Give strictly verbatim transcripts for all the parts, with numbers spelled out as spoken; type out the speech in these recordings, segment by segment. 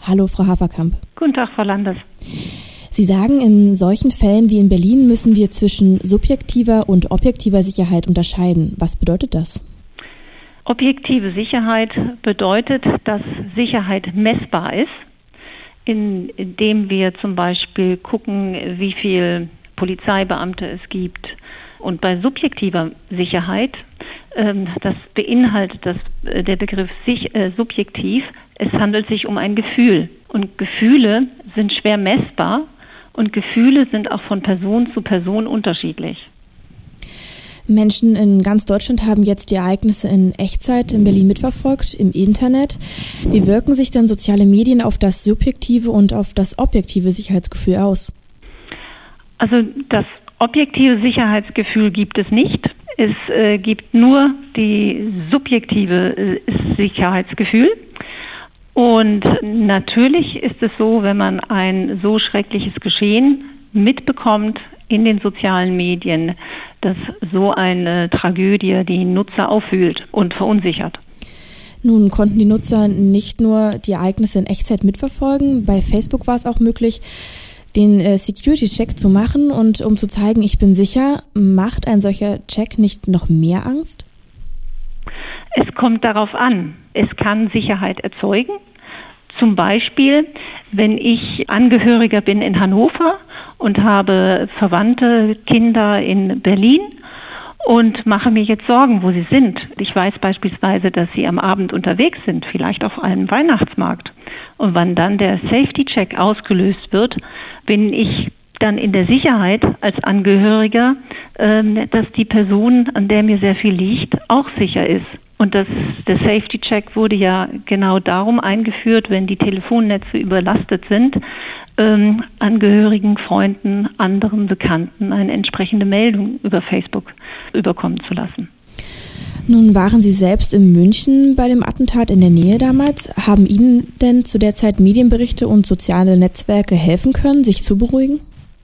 Hallo, Frau Haferkamp. Guten Tag, Frau Landers. Sie sagen, in solchen Fällen wie in Berlin müssen wir zwischen subjektiver und objektiver Sicherheit unterscheiden. Was bedeutet das? Objektive Sicherheit bedeutet, dass Sicherheit messbar ist, indem wir zum Beispiel gucken, wie viel Polizeibeamte es gibt. Und bei subjektiver Sicherheit, das beinhaltet das, der Begriff sich, äh, subjektiv, es handelt sich um ein Gefühl. Und Gefühle sind schwer messbar und Gefühle sind auch von Person zu Person unterschiedlich. Menschen in ganz Deutschland haben jetzt die Ereignisse in Echtzeit in Berlin mitverfolgt, im Internet. Wie wirken sich denn soziale Medien auf das subjektive und auf das objektive Sicherheitsgefühl aus? Also das objektive Sicherheitsgefühl gibt es nicht. Es äh, gibt nur die subjektive äh, Sicherheitsgefühl. Und natürlich ist es so, wenn man ein so schreckliches Geschehen mitbekommt in den sozialen Medien, dass so eine Tragödie die Nutzer aufwühlt und verunsichert. Nun konnten die Nutzer nicht nur die Ereignisse in Echtzeit mitverfolgen. Bei Facebook war es auch möglich, den äh, Security-Check zu machen. Und um zu zeigen, ich bin sicher, macht ein solcher Check nicht noch mehr Angst? Es kommt darauf an. Es kann Sicherheit erzeugen. Zum Beispiel, wenn ich Angehöriger bin in Hannover und habe Verwandte, Kinder in Berlin und mache mir jetzt Sorgen, wo sie sind. Ich weiß beispielsweise, dass sie am Abend unterwegs sind, vielleicht auf einem Weihnachtsmarkt. Und wann dann der Safety-Check ausgelöst wird, bin ich dann in der Sicherheit als Angehöriger, dass die Person, an der mir sehr viel liegt, auch sicher ist. Und das, der Safety-Check wurde ja genau darum eingeführt, wenn die Telefonnetze überlastet sind, ähm, Angehörigen, Freunden, anderen Bekannten eine entsprechende Meldung über Facebook überkommen zu lassen. Nun waren Sie selbst in München bei dem Attentat in der Nähe damals. Haben Ihnen denn zu der Zeit Medienberichte und soziale Netzwerke helfen können, sich zu beruhigen?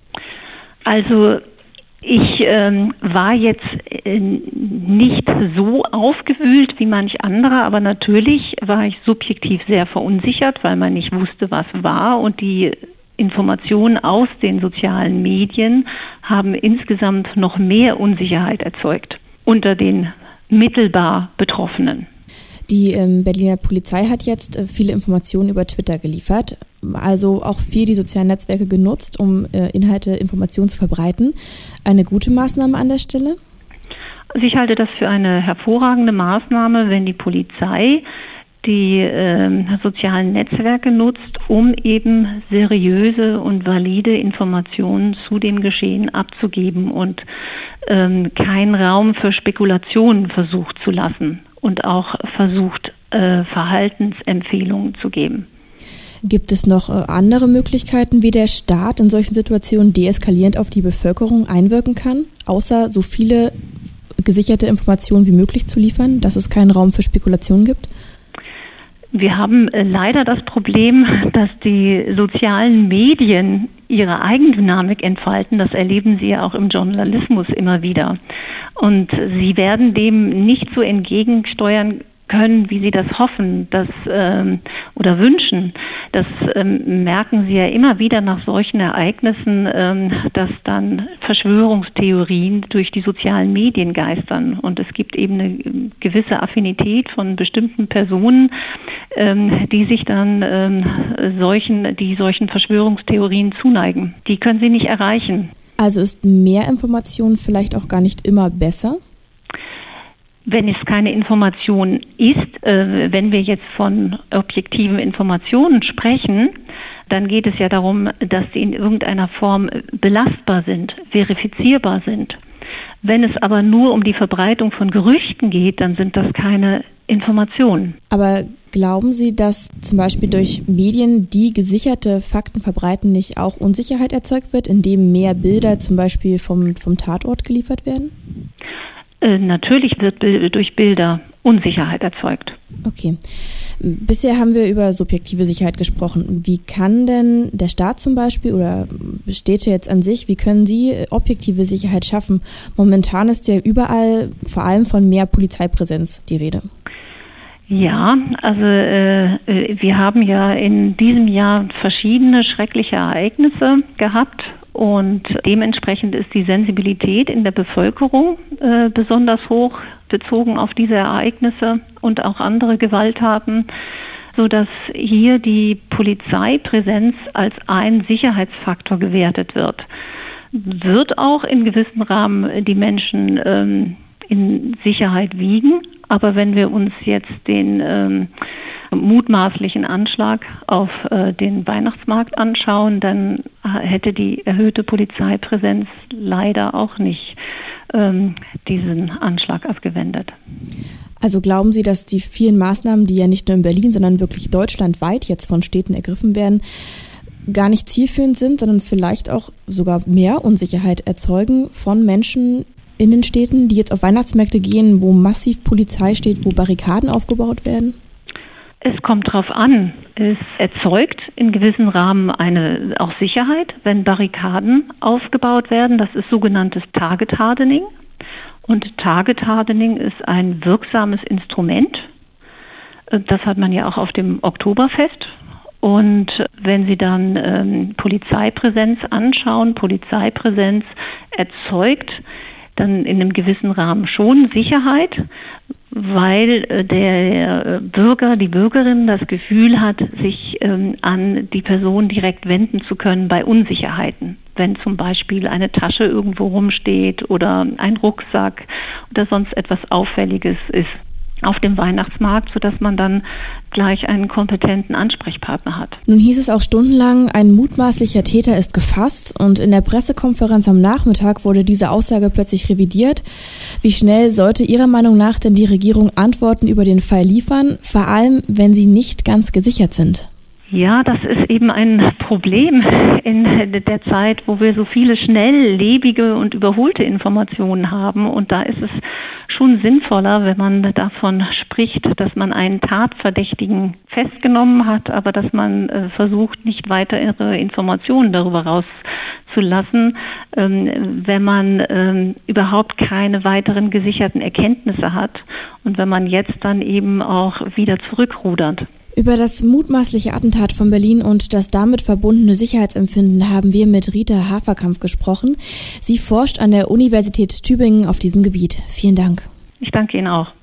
Also Ich ähm, war jetzt äh, nicht so aufgewühlt wie manch anderer, aber natürlich war ich subjektiv sehr verunsichert, weil man nicht wusste, was war. Und die Informationen aus den sozialen Medien haben insgesamt noch mehr Unsicherheit erzeugt unter den mittelbar Betroffenen. Die ähm, Berliner Polizei hat jetzt äh, viele Informationen über Twitter geliefert, also auch viel die sozialen Netzwerke genutzt, um äh, Inhalte, Informationen zu verbreiten. Eine gute Maßnahme an der Stelle? Also ich halte das für eine hervorragende Maßnahme, wenn die Polizei die äh, sozialen Netzwerke nutzt, um eben seriöse und valide Informationen zu dem Geschehen abzugeben und ähm, keinen Raum für Spekulationen versucht zu lassen. Und auch versucht, äh, Verhaltensempfehlungen zu geben. Gibt es noch äh, andere Möglichkeiten, wie der Staat in solchen Situationen deeskalierend auf die Bevölkerung einwirken kann, außer so viele gesicherte Informationen wie möglich zu liefern, dass es keinen Raum für Spekulationen gibt? Wir haben äh, leider das Problem, dass die sozialen Medien ihre Eigendynamik entfalten. Das erleben Sie ja auch im Journalismus immer wieder. Und sie werden dem nicht so entgegensteuern können, wie sie das hoffen dass, ähm, oder wünschen. Das ähm, merken Sie ja immer wieder nach solchen Ereignissen, ähm, dass dann Verschwörungstheorien durch die sozialen Medien geistern. Und es gibt eben eine gewisse Affinität von bestimmten Personen, ähm, die sich dann ähm, solchen, die solchen Verschwörungstheorien zuneigen. Die können Sie nicht erreichen. Also ist mehr Information vielleicht auch gar nicht immer besser? Wenn es keine Information ist, äh, wenn wir jetzt von objektiven Informationen sprechen, dann geht es ja darum, dass sie in irgendeiner Form belastbar sind, verifizierbar sind. Wenn es aber nur um die Verbreitung von Gerüchten geht, dann sind das keine Informationen. Aber glauben Sie, dass zum Beispiel durch Medien, die gesicherte Fakten verbreiten, nicht auch Unsicherheit erzeugt wird, indem mehr Bilder zum Beispiel vom, vom Tatort geliefert werden? Natürlich wird durch Bilder Unsicherheit erzeugt. Okay. Bisher haben wir über subjektive Sicherheit gesprochen. Wie kann denn der Staat zum Beispiel oder Städte jetzt an sich, wie können sie objektive Sicherheit schaffen? Momentan ist ja überall vor allem von mehr Polizeipräsenz die Rede. Ja, also äh, wir haben ja in diesem Jahr verschiedene schreckliche Ereignisse gehabt und dementsprechend ist die Sensibilität in der Bevölkerung äh, besonders hoch bezogen auf diese Ereignisse und auch andere Gewalttaten, sodass hier die Polizeipräsenz als ein Sicherheitsfaktor gewertet wird. Wird auch in gewissem Rahmen die Menschen ähm, in Sicherheit wiegen. Aber wenn wir uns jetzt den ähm, mutmaßlichen Anschlag auf äh, den Weihnachtsmarkt anschauen, dann hätte die erhöhte Polizeipräsenz leider auch nicht ähm, diesen Anschlag abgewendet. Also glauben Sie, dass die vielen Maßnahmen, die ja nicht nur in Berlin, sondern wirklich deutschlandweit jetzt von Städten ergriffen werden, gar nicht zielführend sind, sondern vielleicht auch sogar mehr Unsicherheit erzeugen von Menschen in den Städten, die jetzt auf Weihnachtsmärkte gehen, wo massiv Polizei steht, wo Barrikaden aufgebaut werden? Es kommt drauf an. Es erzeugt in gewissem Rahmen eine auch Sicherheit, wenn Barrikaden aufgebaut werden. Das ist sogenanntes Target Hardening. Und Target Hardening ist ein wirksames Instrument. Das hat man ja auch auf dem Oktoberfest. Und wenn Sie dann ähm, Polizeipräsenz anschauen, Polizeipräsenz erzeugt dann in einem gewissen Rahmen schon Sicherheit, weil der Bürger, die Bürgerin das Gefühl hat, sich ähm, an die Person direkt wenden zu können bei Unsicherheiten. Wenn zum Beispiel eine Tasche irgendwo rumsteht oder ein Rucksack oder sonst etwas Auffälliges ist auf dem Weihnachtsmarkt, sodass man dann gleich einen kompetenten Ansprechpartner hat. Nun hieß es auch stundenlang, ein mutmaßlicher Täter ist gefasst und in der Pressekonferenz am Nachmittag wurde diese Aussage plötzlich revidiert. Wie schnell sollte Ihrer Meinung nach denn die Regierung Antworten über den Fall liefern, vor allem wenn sie nicht ganz gesichert sind? Ja, das ist eben ein Problem in der Zeit, wo wir so viele schnelllebige und überholte Informationen haben. Und da ist es schon sinnvoller, wenn man davon spricht, dass man einen Tatverdächtigen festgenommen hat, aber dass man äh, versucht, nicht weitere Informationen darüber rauszulassen, ähm, wenn man ähm, überhaupt keine weiteren gesicherten Erkenntnisse hat und wenn man jetzt dann eben auch wieder zurückrudert. Über das mutmaßliche Attentat von Berlin und das damit verbundene Sicherheitsempfinden haben wir mit Rita Haferkampf gesprochen. Sie forscht an der Universität Tübingen auf diesem Gebiet. Vielen Dank. Ich danke Ihnen auch.